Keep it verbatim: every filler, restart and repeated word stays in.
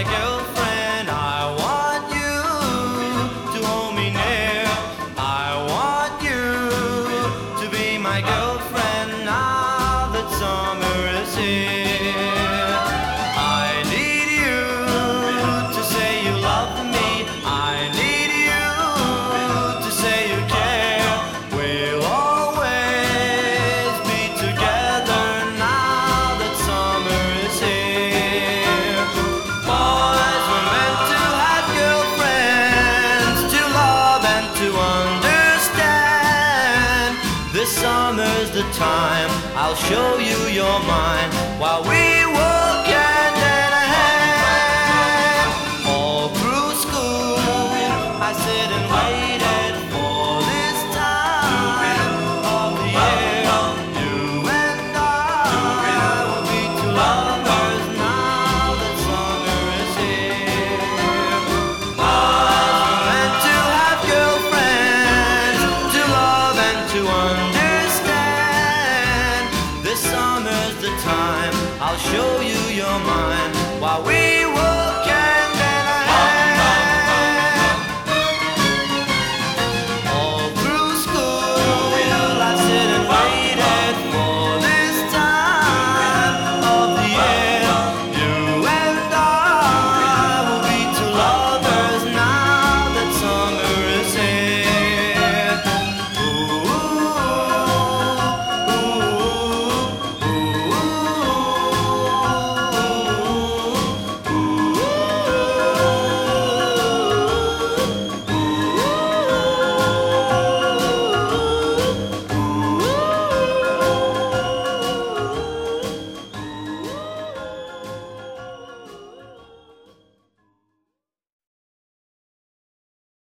girlfriend. I want you to hold me near. I want you to be my girlfriend now that summer is here. I need you to say you love me. I need you to say you care. We'll always be together now that summer is here. Boys were meant to have girlfriends, to love and to understand. This summer's the time I'll show you you're mine while we were